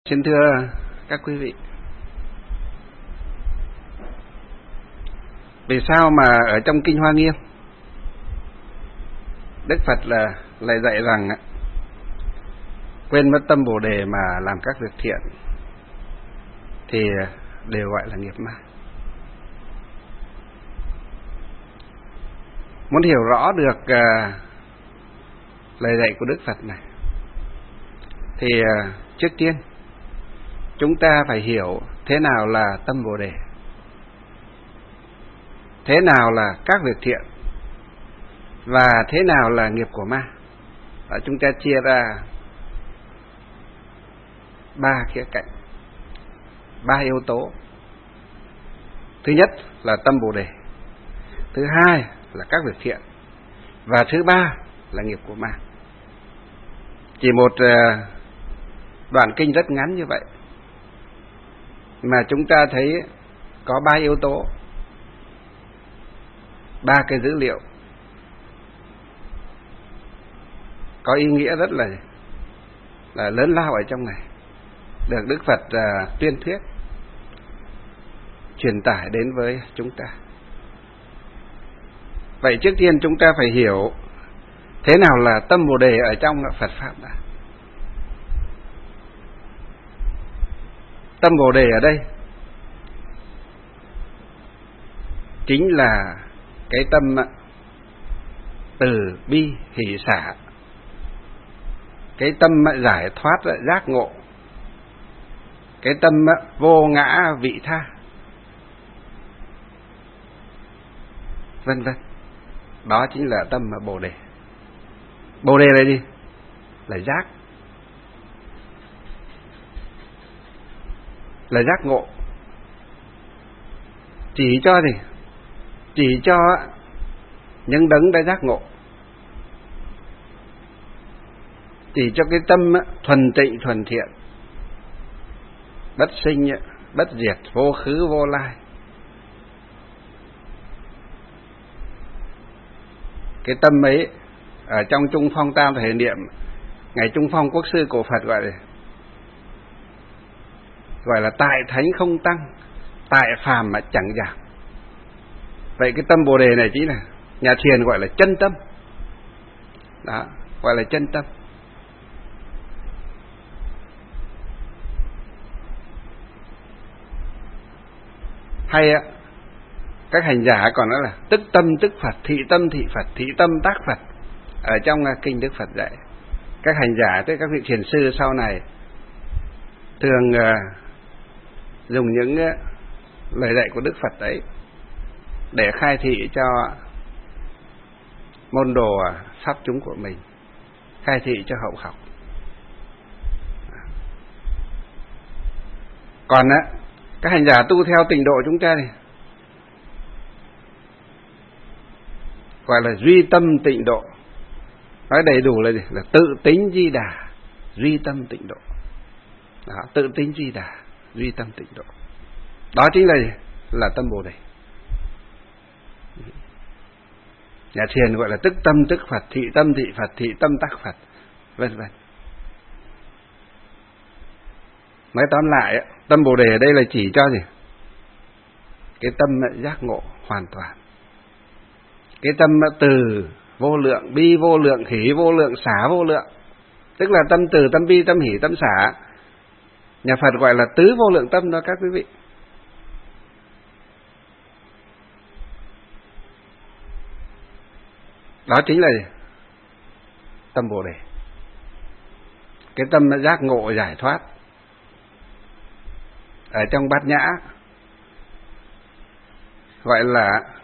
Xin thưa các quý vị, vì sao mà ở trong Kinh Hoa Nghiêm Đức Phật lại dạy rằng quên mất tâm Bồ Đề mà làm các việc thiện thì đều gọi là nghiệp ma. Muốn hiểu rõ được lời dạy của Đức Phật này thì trước tiên chúng ta phải hiểu thế nào là tâm Bồ Đề, thế nào là các việc thiện và thế nào là nghiệp của ma. Và chúng ta chia ra 3 khía cạnh, 3 yếu tố. Thứ nhất là tâm Bồ Đề, thứ hai là các việc thiện, và thứ ba là nghiệp của ma. Chỉ một đoạn kinh rất ngắn như vậy mà chúng ta thấy có 3 yếu tố, 3 cái dữ liệu có ý nghĩa rất là lớn lao ở trong này, được Đức Phật tuyên thuyết truyền tải đến với chúng ta. Vậy trước tiên chúng ta phải hiểu thế nào là tâm Bồ Đề ở trong Phật Pháp đã. Tâm Bồ Đề ở đây chính là cái tâm từ bi hỷ xả, cái tâm giải thoát giác ngộ, cái tâm vô ngã vị tha, vân vân. Đó chính là tâm Bồ Đề. Bồ Đề là gì? Là giác, là giác ngộ. Chỉ cho gì? Chỉ cho những đấng đã giác ngộ, chỉ cho cái tâm thuần tịnh thuần thiện, bất sinh bất diệt, vô khứ vô lai. Cái tâm ấy ở trong Trung Phong Tam Thể Niệm, ngày Trung Phong Quốc sư cổ Phật gọi là tại thánh không tăng, tại phàm mà chẳng giảm. Vậy cái tâm Bồ Đề này chính là nhà thiền gọi là chân tâm. Đó, gọi là chân tâm. Hay các hành giả còn nói là tức tâm tức Phật, thị tâm thị Phật, thị tâm tác Phật. Ở trong kinh Đức Phật dạy, các hành giả tức các vị thiền sư sau này thường dùng những lời dạy của Đức Phật ấy để khai thị cho môn đồ pháp chúng của mình, khai thị cho hậu học. Còn các hành giả tu theo tịnh độ chúng ta này gọi là duy tâm tịnh độ. Nói đầy đủ là gì? Là tự tính Di Đà, duy tâm tịnh độ. Đó, tự tính Di Đà, duy tâm tịnh độ. Đó chính là gì? Là tâm Bồ Đề. Nhà thiền gọi là tức tâm tức Phật, thị tâm thị Phật, thị tâm tác Phật, vân vân. Nói tóm lại, tâm Bồ Đề ở đây là chỉ cho gì? Cái tâm giác ngộ hoàn toàn. Cái tâm từ vô lượng, bi vô lượng, hỷ vô lượng, xả vô lượng. Tức là tâm từ, tâm bi, tâm hỷ, tâm xả. Nhà Phật gọi là tứ vô lượng tâm đó các quý vị. Đó chính là gì? Tâm Bồ Đề. Cái tâm giác ngộ giải thoát. Ở trong Bát Nhã gọi là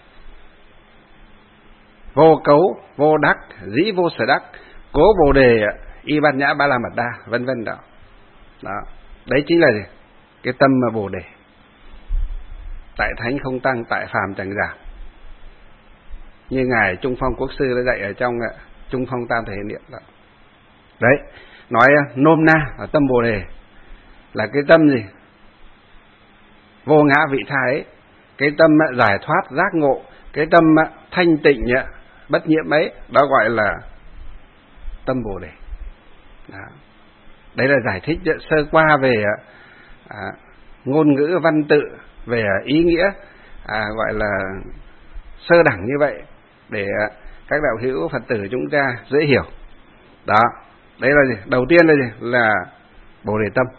vô cấu, vô đắc, dĩ vô sở đắc, cố Bồ Đề, y Bát Nhã Ba La Mật Đa, vân vân đó. Đó. Đấy chính là gì? Cái tâm Bồ Đề. Tại thánh không tăng, tại phàm chẳng giảm. Như ngài Trung Phong Quốc sư đã dạy ở trong Trung Phong Tam Thể Niệm đó. Đấy, nói nôm na ở tâm Bồ Đề là cái tâm gì? Vô ngã vị tha ấy, cái tâm giải thoát giác ngộ, cái tâm thanh tịnh bất nhiễm ấy, đó gọi là tâm Bồ Đề. Đó. Đấy là giải thích sơ qua về ngôn ngữ văn tự, về ý nghĩa gọi là sơ đẳng như vậy, để các đạo hữu Phật tử chúng ta dễ hiểu. Đó, đấy là gì? Đầu tiên là gì? Là Bồ Đề tâm.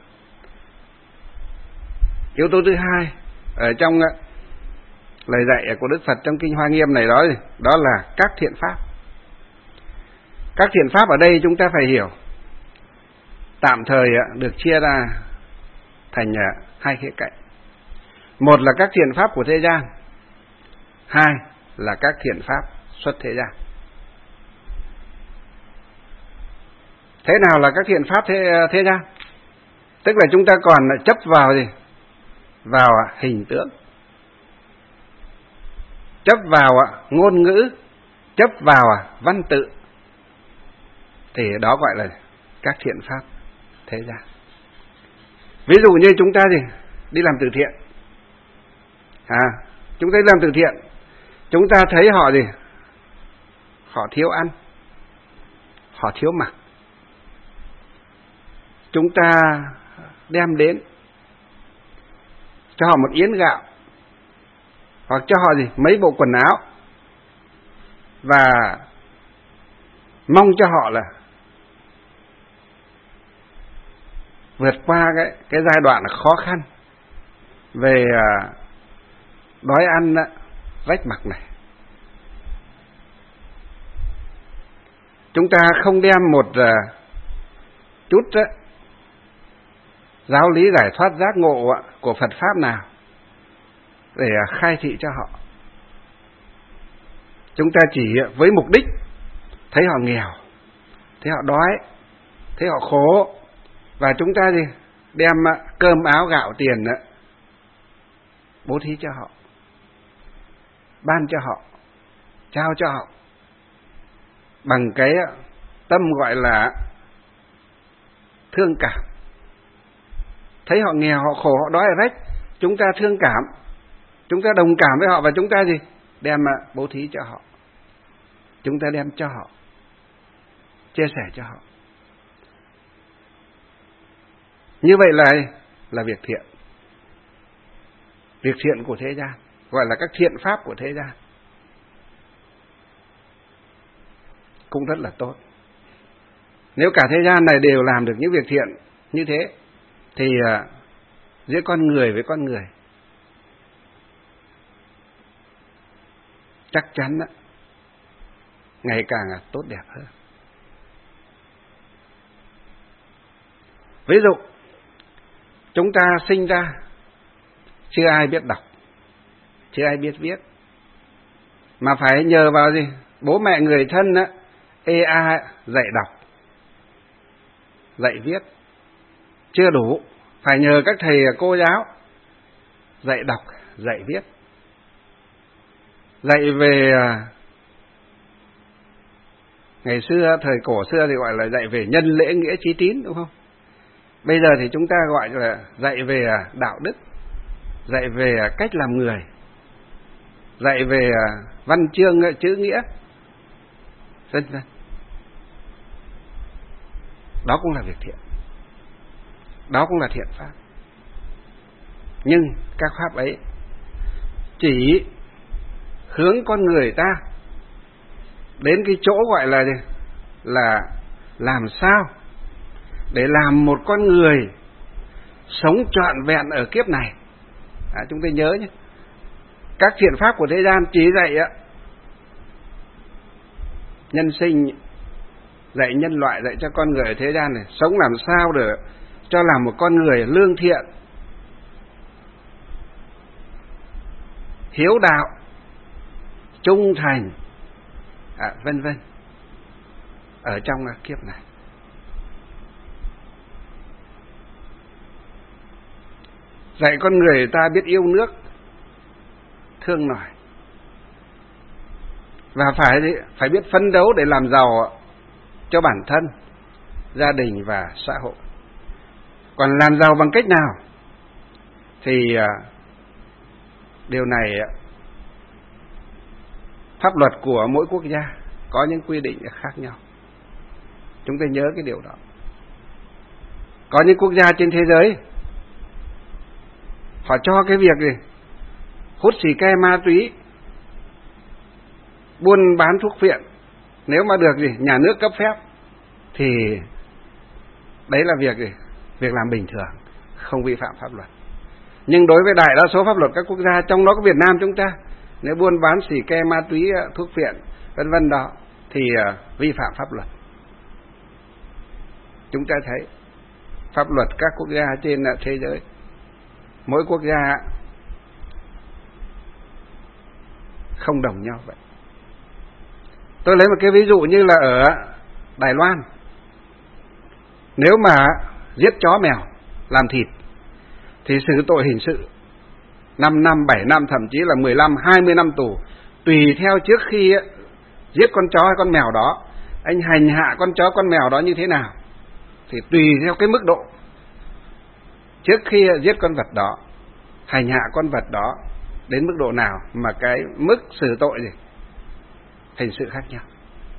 Yếu tố thứ hai ở trong lời dạy của Đức Phật trong Kinh Hoa Nghiêm này đó là các thiện pháp. Các thiện pháp ở đây chúng ta phải hiểu tạm thời được chia ra thành hai khía cạnh. Một là các thiện pháp của thế gian, hai là các thiện pháp xuất thế gian. Thế nào là các thiện pháp thế gian? Tức là chúng ta còn chấp vào gì? Vào hình tượng, chấp vào ngôn ngữ, chấp vào văn tự, thì đó gọi là các thiện pháp thế gian. Ví dụ như chúng ta đi làm từ thiện, chúng ta đi làm từ thiện, chúng ta thấy họ họ thiếu ăn, họ thiếu mặc, chúng ta đem đến cho họ một yến gạo, hoặc cho họ mấy bộ quần áo, và mong cho họ là vượt qua cái giai đoạn khó khăn về đói ăn rách mặc này. Chúng ta không đem một chút giáo lý giải thoát giác ngộ của Phật Pháp nào để khai thị cho họ. Chúng ta chỉ với mục đích thấy họ nghèo, thấy họ đói, thấy họ khổ, và chúng ta đem cơm áo gạo tiền bố thí cho họ, ban cho họ, trao cho họ, bằng cái tâm gọi là thương cảm. Thấy họ nghèo, họ khổ, họ đói ở rách, chúng ta thương cảm, chúng ta đồng cảm với họ, và chúng ta đem bố thí cho họ, chúng ta đem cho họ, chia sẻ cho họ. Như vậy là việc thiện. Việc thiện của thế gian, gọi là các thiện pháp của thế gian, cũng rất là tốt. Nếu cả thế gian này đều làm được những việc thiện như thế, thì giữa con người với con người chắc chắn ngày càng tốt đẹp hơn. Ví dụ, chúng ta sinh ra chưa ai biết đọc, chưa ai biết viết, mà phải nhờ vào bố mẹ người thân dạy đọc, dạy viết. Chưa đủ, phải nhờ các thầy cô giáo dạy đọc, dạy viết, dạy về ngày xưa, thời cổ xưa thì gọi là dạy về nhân lễ nghĩa trí tín, đúng không? Bây giờ thì chúng ta gọi là dạy về đạo đức, dạy về cách làm người, dạy về văn chương chữ nghĩa, vân vân. Đó cũng là việc thiện, đó cũng là thiện pháp. Nhưng các pháp ấy chỉ hướng con người ta đến cái chỗ gọi là làm sao để làm một con người sống trọn vẹn ở kiếp này. Chúng ta nhớ nhé, các thiện pháp của thế gian chỉ dạy nhân sinh, dạy nhân loại, dạy cho con người ở thế gian này sống làm sao để cho làm một con người lương thiện, hiếu đạo, trung thành, vân vân ở trong kiếp này. Dạy con người ta biết yêu nước, thương nòi, và phải biết phấn đấu để làm giàu cho bản thân, gia đình và xã hội. Còn làm giàu bằng cách nào thì điều này pháp luật của mỗi quốc gia có những quy định khác nhau. Chúng ta nhớ cái điều đó. Có những quốc gia trên thế giới họ cho cái việc gì hút xì ke, ma túy, buôn bán thuốc phiện, nếu mà được gì nhà nước cấp phép thì đấy là việc gì, việc làm bình thường, không vi phạm pháp luật. Nhưng đối với đại đa số pháp luật các quốc gia, trong đó có Việt Nam chúng ta, nếu buôn bán xì ke, ma túy, thuốc phiện vân vân đó thì vi phạm pháp luật. Chúng ta thấy pháp luật các quốc gia trên thế giới, mỗi quốc gia không đồng nhau vậy. Tôi lấy một cái ví dụ như là ở Đài Loan, nếu mà giết chó mèo làm thịt thì xử tội hình sự 5 năm, 7 năm, thậm chí là 15, 20 năm tù, tùy theo trước khi giết con chó hay con mèo đó, anh hành hạ con chó con mèo đó như thế nào, thì tùy theo cái mức độ trước khi giết con vật đó, hành hạ con vật đó đến mức độ nào mà cái mức xử tội gì hình sự khác nhau.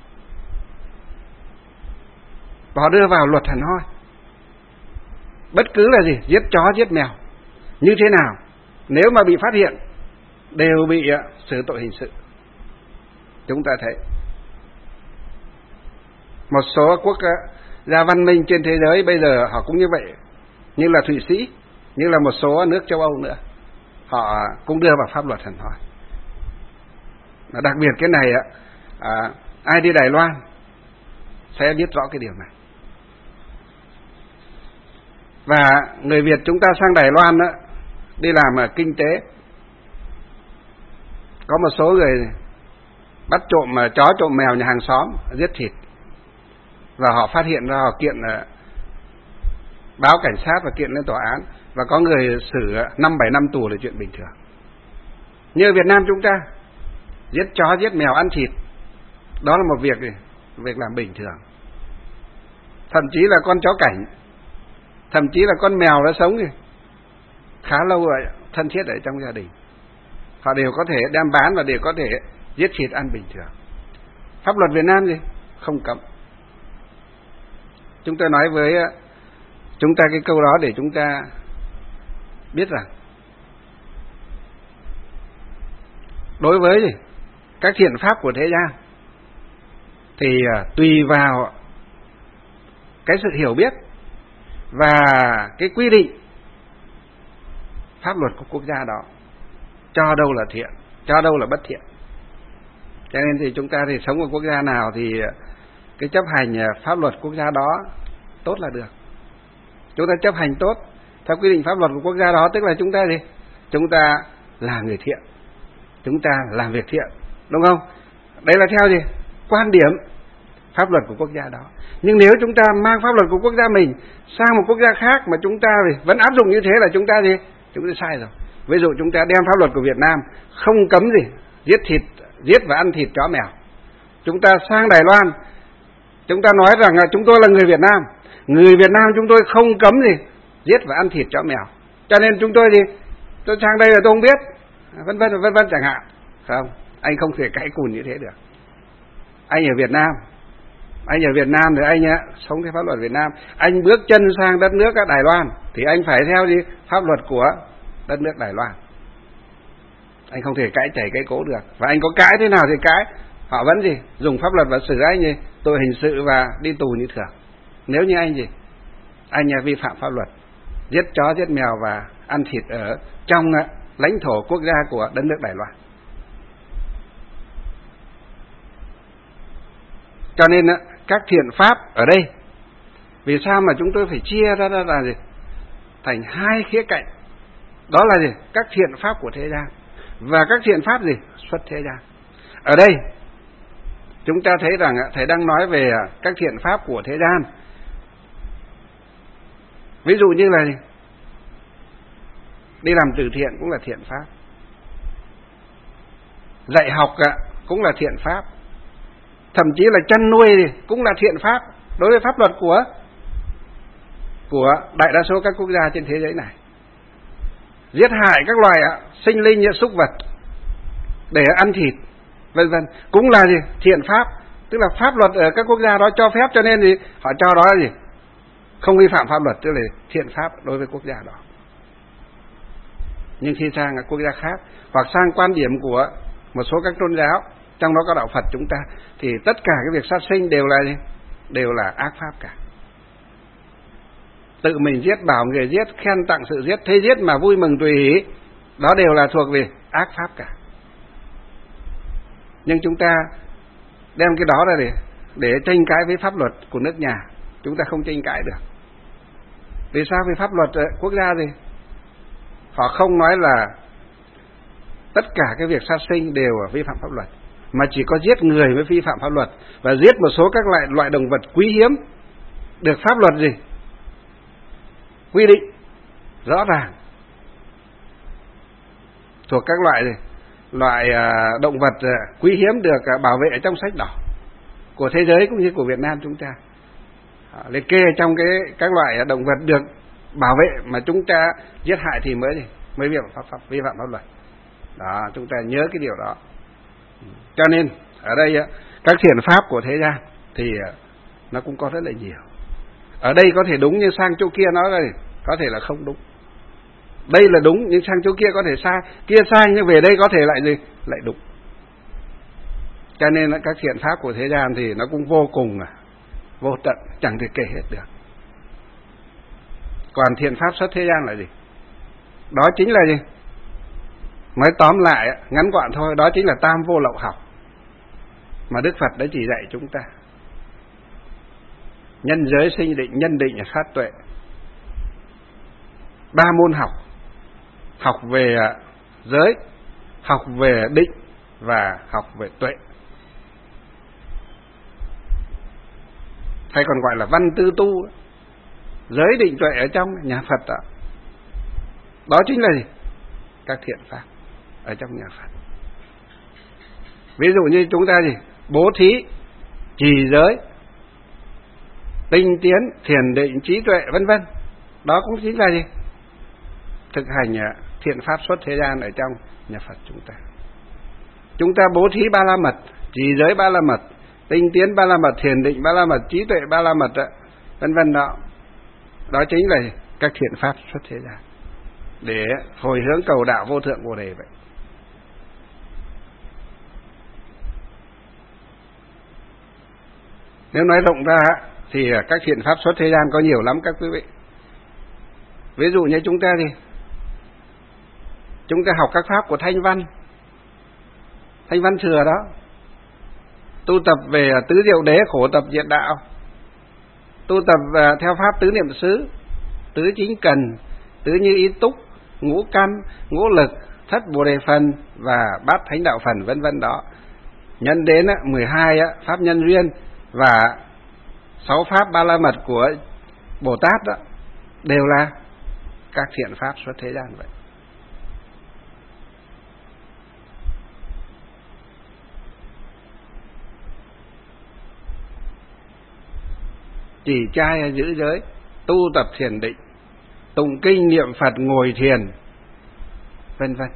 Và họ đưa vào luật hẳn hoi, bất cứ là gì, giết chó, giết mèo như thế nào, nếu mà bị phát hiện đều bị xử tội hình sự. Chúng ta thấy một số quốc gia văn minh trên thế giới bây giờ họ cũng như vậy, như là Thụy Sĩ, như là một số nước châu Âu nữa, họ cũng đưa vào pháp luật hẳn hoi. Đặc biệt cái này ai đi Đài Loan sẽ biết rõ cái điều này. Và người Việt chúng ta sang Đài Loan đi làm kinh tế, có một số người bắt trộm chó trộm mèo nhà hàng xóm giết thịt, và họ phát hiện ra, họ kiện báo cảnh sát và kiện lên tòa án, và có người xử 5-7 năm tù là chuyện bình thường. Như Việt Nam chúng ta giết chó giết mèo ăn thịt, đó là một việc làm bình thường. Thậm chí là con chó cảnh, thậm chí là con mèo đã sống khá lâu rồi, thân thiết ở trong gia đình, họ đều có thể đem bán và đều có thể giết thịt ăn bình thường. Pháp luật Việt Nam không cấm. Chúng tôi nói với chúng ta cái câu đó để chúng ta biết rằng đối với các thiện pháp của thế gian thì tùy vào cái sự hiểu biết và cái quy định pháp luật của quốc gia đó, cho đâu là thiện, cho đâu là bất thiện. Cho nên thì chúng ta thì sống ở quốc gia nào thì cái chấp hành pháp luật quốc gia đó tốt là được. Chúng ta chấp hành tốt theo quy định pháp luật của quốc gia đó, tức là chúng ta chúng ta là người thiện, chúng ta làm việc thiện, đúng không? Đấy là theo quan điểm pháp luật của quốc gia đó. Nhưng nếu chúng ta mang pháp luật của quốc gia mình sang một quốc gia khác mà chúng ta vẫn áp dụng như thế là chúng ta sai rồi. Ví dụ chúng ta đem pháp luật của Việt Nam không cấm giết và ăn thịt chó mèo. Chúng ta sang Đài Loan, chúng ta nói rằng là chúng tôi là người Việt Nam, người Việt Nam chúng tôi không cấm giết và ăn thịt chó mèo, cho nên chúng tôi tôi sang đây là tôi không biết, vân vân chẳng hạn. Không, anh không thể cãi cùn như thế được. Anh ở Việt Nam thì anh sống theo pháp luật Việt Nam. Anh bước chân sang đất nước Đài Loan thì anh phải theo pháp luật của đất nước Đài Loan. Anh không thể cãi chảy cái cố được. Và anh có cãi thế nào thì cãi, họ vẫn dùng pháp luật và xử anh tội hình sự và đi tù như thường. Nếu như anh vi phạm pháp luật, giết chó giết mèo và ăn thịt ở trong lãnh thổ quốc gia của đất nước Đài Loan. Cho nên các thiện pháp ở đây, vì sao mà chúng tôi phải chia ra là thành hai khía cạnh, đó là các thiện pháp của thế gian và các thiện pháp xuất thế gian. Ở đây chúng ta thấy rằng thầy đang nói về các thiện pháp của thế gian. Ví dụ như là đi làm từ thiện cũng là thiện pháp, dạy học cũng là thiện pháp, thậm chí là chăn nuôi cũng là thiện pháp đối với pháp luật của đại đa số các quốc gia trên thế giới này. Giết hại các loài sinh linh như súc vật để ăn thịt vân vân cũng là thiện pháp, tức là pháp luật ở các quốc gia đó cho phép, cho nên họ cho đó là không vi phạm pháp luật, tức là thiện pháp đối với quốc gia đó. Nhưng khi sang các quốc gia khác hoặc sang quan điểm của một số các tôn giáo, trong đó có đạo Phật chúng ta, thì tất cả cái việc sát sinh đều là ác pháp cả. Tự mình giết, bảo người giết, khen tặng sự giết, thế giết mà vui mừng tùy ý, đó đều là thuộc về ác pháp cả. Nhưng chúng ta đem cái đó ra để tranh cãi với pháp luật của nước nhà, chúng ta không tranh cãi được. Vì sao? Vì pháp luật quốc gia họ không nói là tất cả cái việc sát sinh đều vi phạm pháp luật, mà chỉ có giết người mới vi phạm pháp luật, và giết một số các loại động vật quý hiếm được pháp luật quy định rõ ràng, thuộc các loại động vật quý hiếm được bảo vệ trong sách đỏ của thế giới cũng như của Việt Nam chúng ta, liệt kê trong các loại động vật được bảo vệ mà chúng ta giết hại thì mới vi phạm pháp luật. Đó, chúng ta nhớ cái điều đó. Cho nên ở đây các thiện pháp của thế gian thì nó cũng có rất là nhiều. Ở đây có thể đúng, nhưng sang chỗ kia nó có thể là không đúng. Đây là đúng nhưng sang chỗ kia có thể sai, kia sai nhưng về đây có thể lại đúng. Cho nên các thiện pháp của thế gian thì nó cũng vô cùng vô tận, chẳng thể kể hết được. Còn thiện pháp xuất thế gian là gì? Đó chính là gì? Nói tóm lại ngắn gọn thôi, đó chính là tam vô lậu học mà Đức Phật đã chỉ dạy chúng ta. Nhân giới, sinh định, nhân định và sát tuệ. 3 môn học: học về giới, học về định và học về tuệ. Hay còn gọi là văn tư tu. Giới, định, tuệ ở trong nhà Phật đó. Đó chính là gì? Các thiện pháp ở trong nhà Phật. Ví dụ như chúng ta bố thí, trì giới, tinh tiến, thiền định, trí tuệ, vân vân. Đó cũng chính là gì? Thực hành thiện pháp xuất thế gian ở trong nhà Phật chúng ta. Chúng ta bố thí ba la mật, trì giới ba la mật, tinh tiến ba la mật, thiền định ba la mật, trí tuệ ba la mật, vân vân đó. Đó chính là các thiện pháp xuất thế gian để hồi hướng cầu đạo vô thượng Bồ đề vậy. Nếu nói rộng ra thì các thiện pháp xuất thế gian có nhiều lắm các quý vị. Ví dụ như chúng ta học các pháp của Thanh Văn Thừa đó, tu tập về tứ diệu đế, khổ tập diệt đạo, tu tập theo pháp tứ niệm xứ, tứ chính cần, tứ như ý túc, ngũ căn, ngũ lực, thất bồ đề phần và bát thánh đạo phần, vân vân đó. Nhân đến 12 pháp nhân duyên và 6 pháp ba la mật của Bồ Tát đó đều là các thiện pháp xuất thế gian vậy. Trì trai giữ giới, tu tập thiền định, tụng kinh niệm Phật, ngồi thiền, vân vân.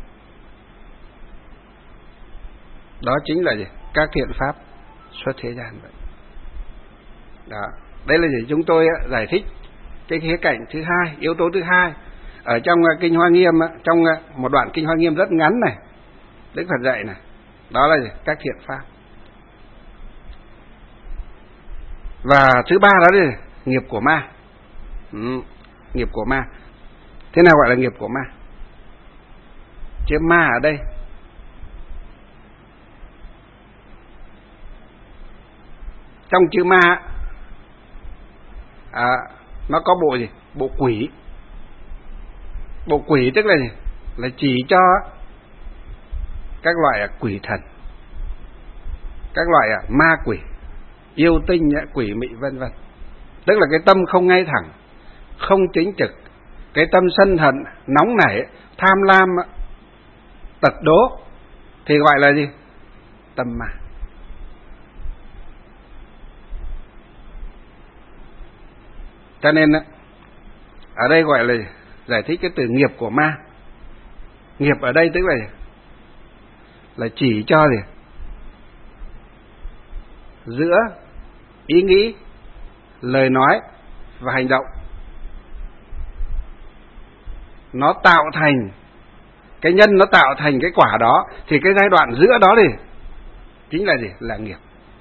Đó chính là gì? Các thiện pháp xuất thế gian vậy. Đó, đây là gì? Chúng tôi giải thích cái khía cạnh thứ hai, yếu tố thứ hai ở trong kinh Hoa Nghiêm, trong một đoạn kinh Hoa Nghiêm rất ngắn này, Đức Phật dạy này. Đó là gì? Các thiện pháp. Và thứ ba đó là nghiệp của ma. Nghiệp của ma. Thế nào gọi là nghiệp của ma? Chữ ma ở đây trong chữ ma nó có bộ gì? Bộ quỷ. Bộ quỷ tức là gì? Là chỉ cho các loại quỷ thần, các loại ma quỷ, yêu tinh, quỷ mị, vân vân. Tức là cái tâm không ngay thẳng, không chính trực, cái tâm sân hận, nóng nảy, tham lam, tật đố thì gọi là gì? Tâm ma. Cho nên ở đây gọi là giải thích cái từ nghiệp của ma. Nghiệp ở đây tức là chỉ cho gì? Giữa ý nghĩ, lời nói và hành động nó tạo thành cái nhân, nó tạo thành cái quả đó, thì cái giai đoạn giữa đó thì chính là gì? Là nghiệp.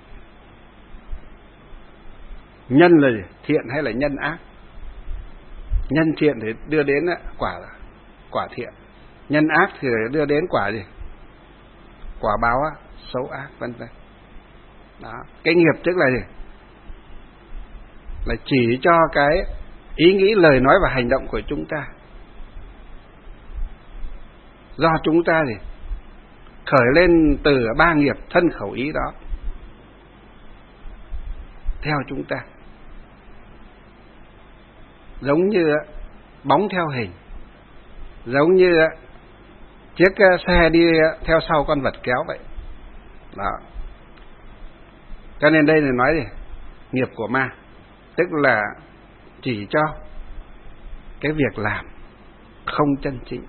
Nhân là gì? Thiện hay là nhân ác? Nhân thiện thì đưa đến quả thiện, nhân ác thì đưa đến quả gì? Quả báo xấu ác, vân vân. Đó, cái nghiệp tức là gì? Là chỉ cho cái ý nghĩ, lời nói và hành động của chúng ta. Do chúng ta gì? Khởi lên từ 3 nghiệp thân khẩu ý đó theo chúng ta. Giống như bóng theo hình, giống như chiếc xe đi theo sau con vật kéo vậy. Đó. Cho nên đây là nói gì? Nghiệp của ma, tức là chỉ cho cái việc làm không chân chính.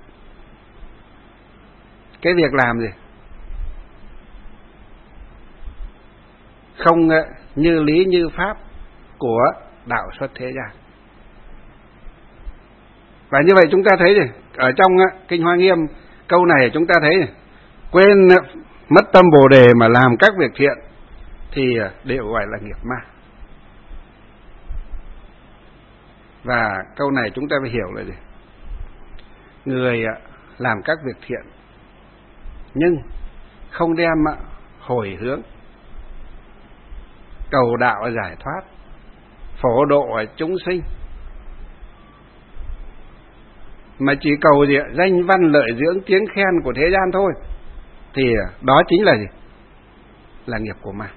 Cái việc làm gì? Không như lý như pháp của đạo xuất thế gian. Và như vậy chúng ta thấy gì? Ở trong Kinh Hoa Nghiêm, câu này chúng ta thấy quên mất tâm Bồ Đề mà làm các việc thiện thì đều gọi là nghiệp ma. Và câu này chúng ta phải hiểu là gì? Người làm các việc thiện nhưng không đem hồi hướng cầu đạo giải thoát, phổ độ chúng sinh, mà chỉ cầu gì? Danh văn lợi dưỡng tiếng khen của thế gian thôi, thì đó chính là gì? Là nghiệp của ma.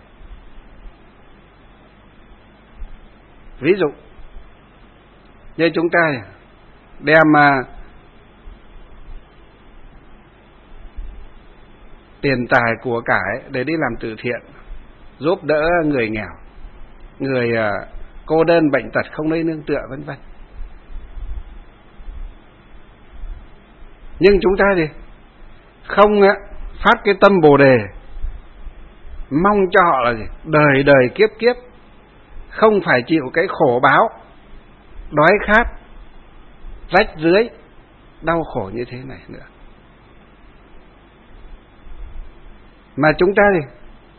Ví dụ như chúng ta đem tiền tài của cải để đi làm từ thiện, giúp đỡ người nghèo, người cô đơn bệnh tật không nơi nương tựa, vân vân. Nhưng chúng ta thì không phát cái tâm Bồ Đề mong cho họ là gì? Đời đời kiếp kiếp không phải chịu cái khổ báo đói khát, rách rưới, đau khổ như thế này nữa. Mà chúng ta thì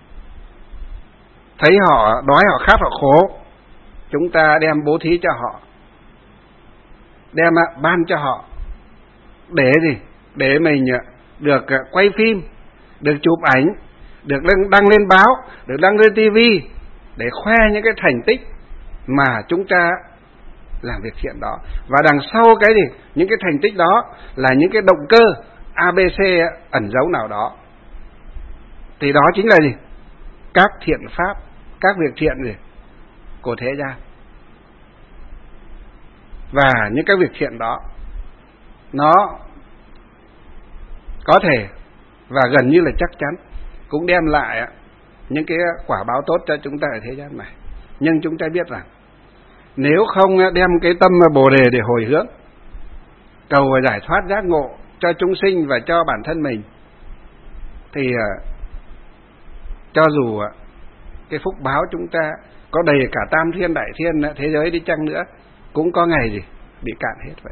thấy họ đói, họ khát, họ khổ, chúng ta đem bố thí cho họ, đem ban cho họ, để gì? Để mình được quay phim, được chụp ảnh, được đăng lên báo, được đăng lên tivi, để khoe những cái thành tích mà chúng ta làm việc thiện đó. Và đằng sau cái gì? Những cái thành tích đó là những cái động cơ ABC ẩn giấu nào đó. Thì đó chính là gì? Các thiện pháp, các việc thiện gì? Của thế gian. Và những cái việc thiện đó nó có thể và gần như là chắc chắn cũng đem lại những cái quả báo tốt cho chúng ta ở thế gian này. Nhưng chúng ta biết rằng nếu không đem cái tâm Bồ Đề để hồi hướng, cầu giải thoát giác ngộ cho chúng sinh và cho bản thân mình, thì cho dù cái phúc báo chúng ta có đầy cả tam thiên đại thiên thế giới đi chăng nữa, cũng có ngày gì bị cạn hết vậy.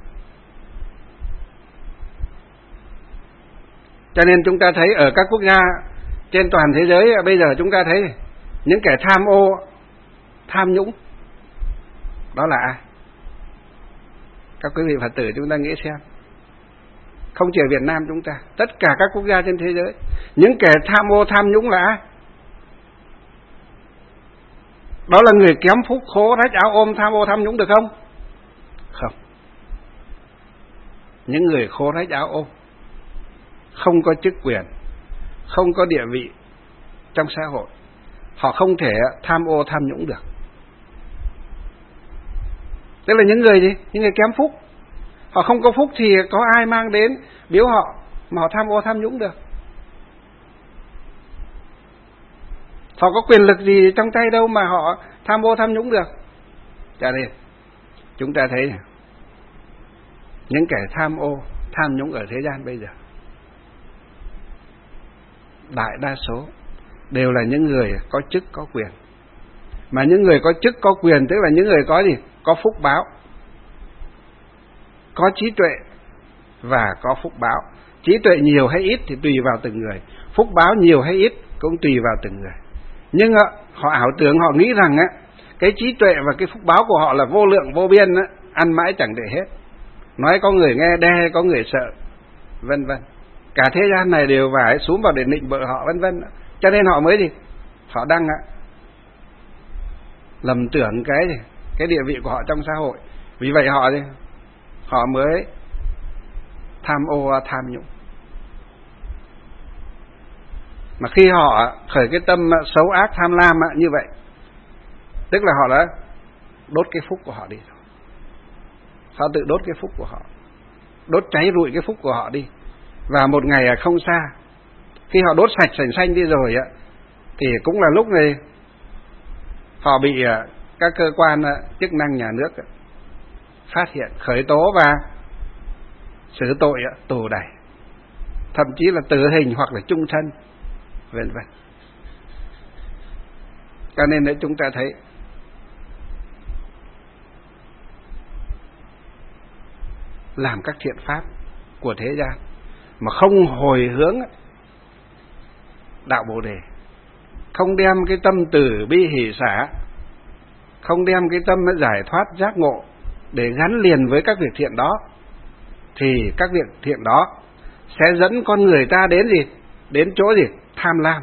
Cho nên chúng ta thấy ở các quốc gia trên toàn thế giới bây giờ, chúng ta thấy những kẻ tham ô, tham nhũng, đó là ai? Các quý vị Phật tử chúng ta nghĩ xem. Không chỉ ở Việt Nam chúng ta, tất cả các quốc gia trên thế giới, những kẻ tham ô, tham nhũng là ai? Đó là người kém phúc, khố rách áo ôm, tham ô, tham nhũng, được không? Không. Những người khố rách áo ôm, không có chức quyền, không có địa vị trong xã hội, họ không thể tham ô, tham nhũng được. Tức là những người gì? Những người kém phúc. Họ không có phúc thì có ai mang đến biếu họ mà họ tham ô, tham nhũng được? Họ có quyền lực gì trong tay đâu mà họ tham ô, tham nhũng được? Cho nên chúng ta thấy này, những kẻ tham ô, tham nhũng ở thế gian bây giờ, đại đa số đều là những người có chức có quyền. Mà những người có chức có quyền tức là những người có gì? có phúc báo, có trí tuệ và có phúc báo. Trí tuệ nhiều hay ít thì tùy vào từng người, phúc báo nhiều hay ít cũng tùy vào từng người. Nhưng họ ảo tưởng, họ nghĩ rằng cái trí tuệ và cái phúc báo của họ là vô lượng vô biên, ăn mãi chẳng để hết. Nói có người nghe đe, có người sợ, vân vân. Cả thế gian này đều phải xuống vào để nịnh bợ họ, vân vân. Cho nên họ mới gì? Họ đang lầm tưởng cái địa vị của họ trong xã hội. Vì vậy họ mới tham ô tham nhũng. Mà khi họ khởi cái tâm xấu ác tham lam như vậy, tức là họ đã đốt cái phúc của họ đi. Họ tự đốt cái phúc của họ, đốt cháy rụi cái phúc của họ đi. Và một ngày không xa, khi họ đốt sạch sành xanh đi rồi thì cũng là lúc này họ bị các cơ quan chức năng nhà nước phát hiện, khởi tố và xử tội tù đày, thậm chí là tử hình hoặc là chung thân, vân vân. Cho nên đấy, chúng ta thấy làm các thiện pháp của thế gian mà không hồi hướng đạo Bồ Đề, không đem cái tâm từ bi hỷ xả, không đem cái tâm giải thoát giác ngộ để gắn liền với các việc thiện đó, thì các việc thiện đó sẽ dẫn con người ta đến gì? Đến chỗ gì? Tham lam,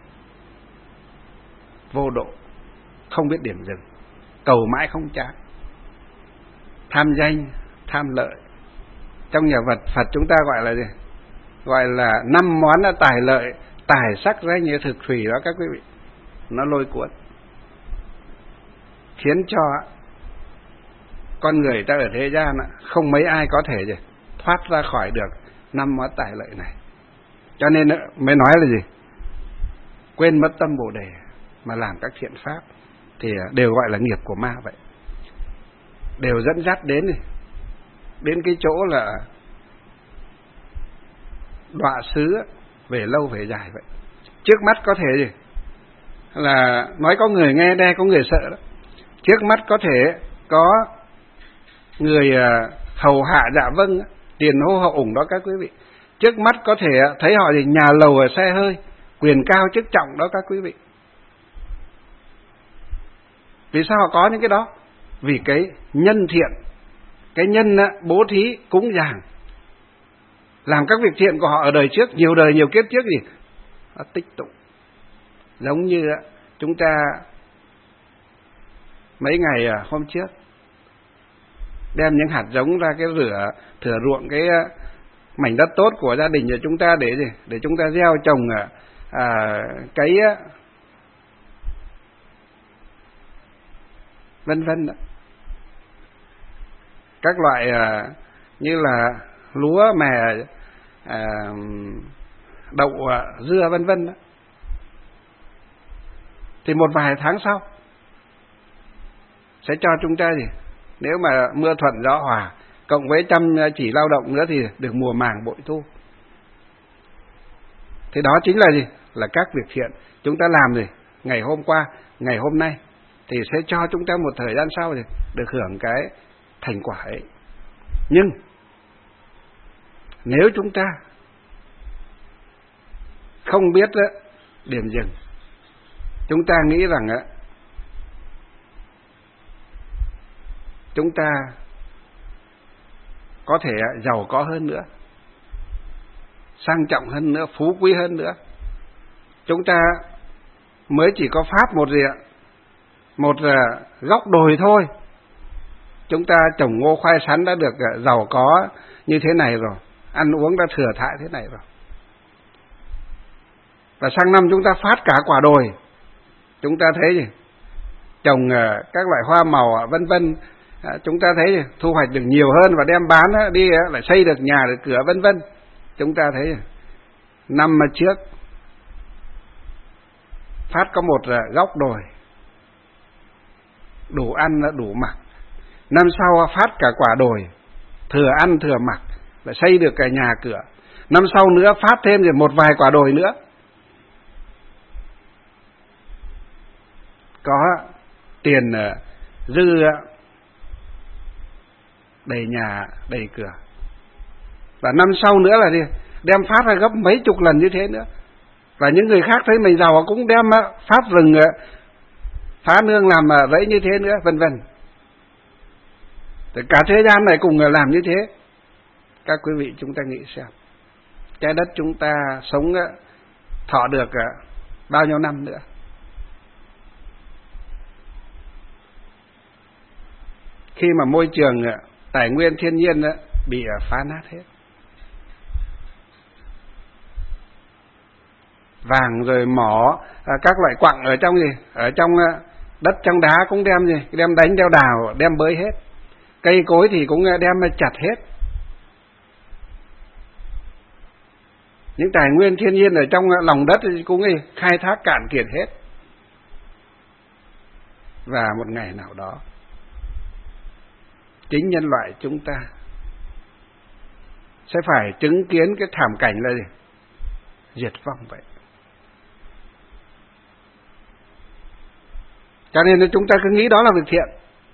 vô độ, không biết điểm dừng, cầu mãi không chán, tham danh, tham lợi. Trong nhà Phật chúng ta gọi là gì? Gọi là 5 món tài lợi, tài sắc danh như thực thủy đó các quý vị. Nó lôi cuốn, khiến cho con người ta ở thế gian không mấy ai có thể gì thoát ra khỏi được 5 món tài lợi này. Cho nên mới nói là gì? Quên mất tâm Bồ Đề mà làm các thiện pháp thì đều gọi là nghiệp của ma vậy. Đều dẫn dắt đến cái chỗ là đọa xứ về lâu về dài vậy. Trước mắt có thể gì? Là nói có người nghe đe, có người sợ đó. Trước mắt có thể có người hầu hạ dạ vâng, tiền hô hậu ủng đó các quý vị. Trước mắt có thể thấy họ thì nhà lầu ở xe hơi, quyền cao chức trọng đó các quý vị. Vì sao họ có những cái đó? Vì cái nhân thiện, cái nhân bố thí cúng dường, làm các việc thiện của họ ở đời trước, nhiều đời nhiều kiếp trước gì nó tích tụ. Giống như chúng ta mấy ngày hôm trước đem những hạt giống ra cái thửa ruộng cái mảnh đất tốt của gia đình của chúng ta để gì? Để chúng ta gieo trồng cấy vân vân đó. Các loại như là lúa, mè, đậu, dưa vân vân đó. Thì một vài tháng sau sẽ cho chúng ta gì? Nếu mà mưa thuận gió hòa cộng với chăm chỉ lao động nữa thì được mùa màng bội thu. Thì đó chính là gì? Là các việc thiện chúng ta làm gì? Ngày hôm qua, ngày hôm nay thì sẽ cho chúng ta một thời gian sau thì được hưởng cái thành quả ấy. Nhưng nếu chúng ta không biết điểm dừng, chúng ta nghĩ rằng chúng ta có thể giàu có hơn nữa, sang trọng hơn nữa, phú quý hơn nữa, chúng ta mới chỉ có pháp một góc đồi thôi, chúng ta trồng ngô khoai sắn đã được giàu có như thế này rồi, ăn uống đã thừa thãi thế này rồi. Và sang năm chúng ta phát cả quả đồi, chúng ta thấy gì? Trồng các loại hoa màu vân vân, chúng ta thấy gì? Thu hoạch được nhiều hơn và đem bán đi lại xây được nhà được cửa vân vân. Chúng ta thấy năm trước phát có một góc đồi đủ ăn đủ mặc, năm sau phát cả quả đồi thừa ăn thừa mặc, lại xây được cả nhà cửa, năm sau nữa phát thêm rồi một vài quả đồi nữa, có tiền dư đầy nhà, đầy cửa. Và năm sau nữa là đem phát ra gấp mấy chục lần như thế nữa. Và những người khác thấy mình giàu cũng đem phát rừng, phá nương làm rẫy như thế nữa, vân vân. Cả thế gian này cùng làm như thế. Các quý vị chúng ta nghĩ xem, trái đất chúng ta sống thọ được bao nhiêu năm nữa? Khi mà môi trường tài nguyên thiên nhiên bị phá nát hết, vàng rồi mỏ, các loại quặng ở trong ở trong đất trong đá cũng đem đánh đeo đào, đem bới hết. Cây cối thì cũng đem chặt hết. Những tài nguyên thiên nhiên ở trong lòng đất thì cũng khai thác cạn kiệt hết. Và một ngày nào đó, chính nhân loại chúng ta sẽ phải chứng kiến cái thảm cảnh là diệt vong vậy. Cho nên chúng ta cứ nghĩ đó là việc thiện.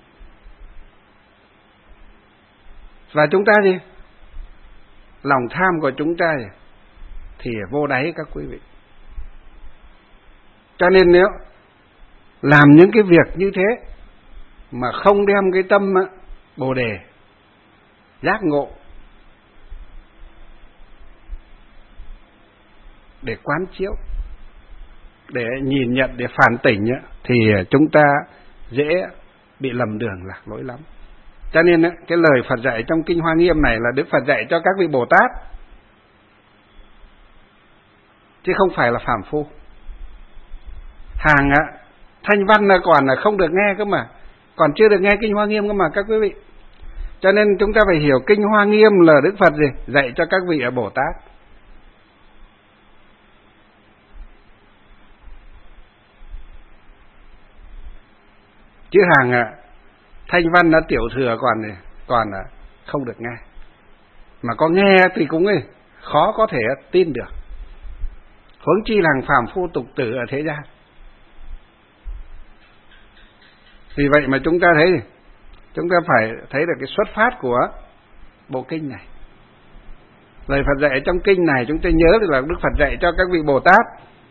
Và chúng ta lòng tham của chúng ta thì vô đáy các quý vị. Cho nên nếu làm những cái việc như thế mà không đem cái tâm Bồ Đề giác ngộ để quán chiếu, để nhìn nhận, để phản tỉnh thì chúng ta dễ bị lầm đường lạc lối lắm. Cho nên cái lời Phật dạy trong Kinh Hoa Nghiêm này là Đức Phật dạy cho các vị Bồ Tát, chứ không phải là phàm phu. Hàng thanh văn còn không được nghe cơ mà, còn chưa được nghe Kinh Hoa Nghiêm cơ mà các quý vị. Cho nên chúng ta phải hiểu Kinh Hoa Nghiêm là Đức Phật dạy cho các vị Bồ Tát. Chứ hàng thanh văn tiểu thừa còn không được nghe. Mà có nghe thì cũng khó có thể tin được. Huống chi là phàm phu tục tử ở thế gian. Vì vậy mà chúng ta phải thấy được cái xuất phát của bộ kinh này. Lời Phật dạy trong kinh này chúng ta nhớ được là Đức Phật dạy cho các vị Bồ Tát.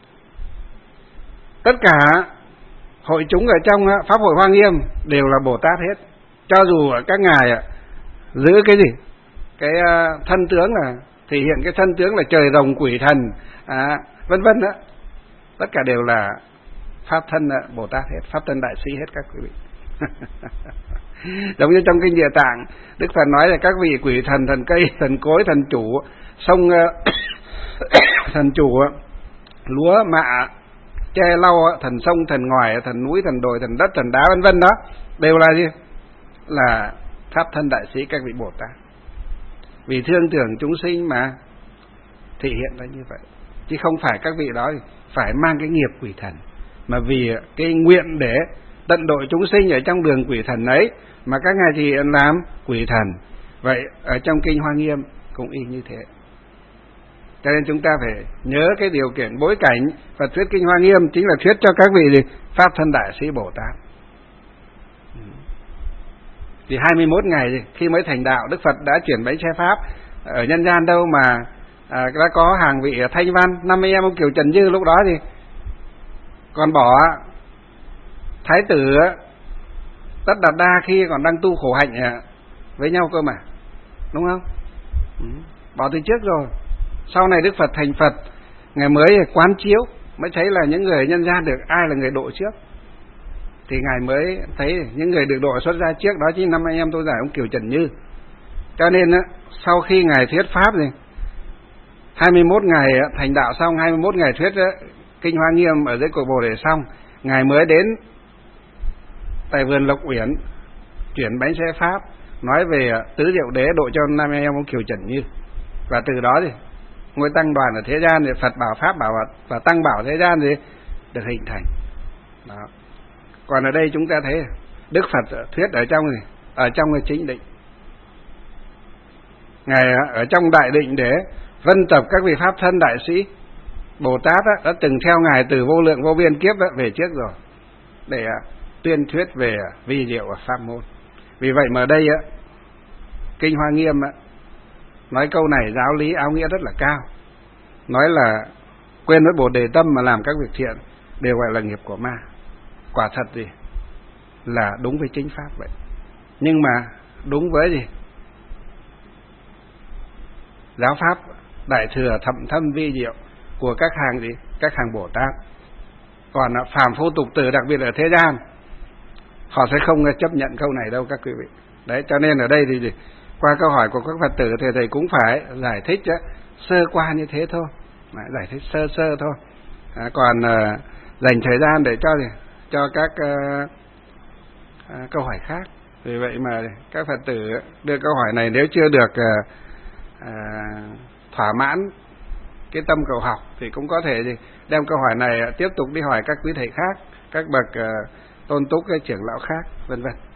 Tất cả hội chúng ở trong Pháp hội Hoa Nghiêm đều là Bồ Tát hết. Cho dù các ngài giữ cái cái thân tướng là thể hiện cái thân tướng là trời rồng quỷ thần, vân vân đó, tất cả đều là pháp thân Bồ Tát hết, pháp thân đại sĩ hết các quý vị. Giống như trong kinh Địa Tạng, Đức Phật nói là các vị quỷ thần, thần cây, thần cối, thần chủ sông, thần chủ lúa mạ che lau, thần sông, thần ngòi, thần núi, thần đồi, thần đất, thần đá, vân vân đó, đều là là pháp thân đại sĩ các vị Bồ Tát. Vì thương tưởng chúng sinh mà thể hiện ra như vậy, chứ không phải các vị đó phải mang cái nghiệp quỷ thần, mà vì cái nguyện để tận độ chúng sinh ở trong đường quỷ thần ấy mà các ngài thì làm quỷ thần. Vậy ở trong Kinh Hoa Nghiêm cũng y như thế. Cho nên chúng ta phải nhớ cái điều kiện bối cảnh Phật thuyết Kinh Hoa Nghiêm chính là thuyết cho các vị pháp thân đại sĩ Bồ Tát. Thì 21 ngày khi mới thành đạo, Đức Phật đã chuyển bánh xe pháp ở nhân gian đâu mà đã có hàng vị thanh văn, 50 em ông Kiều Trần Như lúc đó thì còn bỏ thái tử Tất Đạt Đa khi còn đang tu khổ hạnh với nhau cơ mà, đúng không? Bỏ từ trước rồi. Sau này Đức Phật thành Phật, Ngài mới quán chiếu, mới thấy là những người nhân gian được ai là người độ trước, thì Ngài mới thấy những người được độ xuất ra trước đó chính 5 anh em tôi giải ông Kiều Trần Như. Cho nên sau khi Ngài thuyết pháp 21 ngày thành đạo xong, 21 ngày thuyết Kinh Hoa Nghiêm ở dưới cội Bồ Đề xong, Ngài mới đến tại vườn Lộc Uyển chuyển bánh xe pháp, nói về tứ diệu đế độ cho 5 anh em ông Kiều Trần Như. Và từ đó ngôi tăng đoàn ở thế gian thì Phật bảo, Pháp bảo và tăng bảo thế gian thì được hình thành. Đó. Còn ở đây chúng ta thấy Đức Phật thuyết ở trong cái chính định. Ngài ở trong đại định để vân tập các vị pháp thân đại sĩ Bồ Tát đã từng theo Ngài từ vô lượng vô biên kiếp về trước rồi, để tuyên thuyết về vi diệu và pháp môn. Vì vậy mà ở đây Kinh Hoa Nghiêm nói câu này giáo lý áo nghĩa rất là cao, nói là quên mất Bồ Đề tâm mà làm các việc thiện đều gọi là nghiệp của ma. Quả thật gì là đúng với chính pháp vậy, nhưng mà đúng với gì giáo pháp đại thừa thậm thâm vi diệu của các hàng gì, các hàng Bồ Tát. Còn phàm phu tục tử, đặc biệt ở thế gian, họ sẽ không chấp nhận câu này đâu các quý vị. Đấy, cho nên ở đây thì qua câu hỏi của các Phật tử thì thầy cũng phải giải thích sơ qua như thế thôi, giải thích sơ sơ thôi. Còn dành thời gian để cho các câu hỏi khác. Vì vậy mà các Phật tử đưa câu hỏi này nếu chưa được thỏa mãn cái tâm cầu học thì cũng có thể đem câu hỏi này tiếp tục đi hỏi các quý thầy khác, các bậc tôn túc, cái trưởng lão khác, vân vân.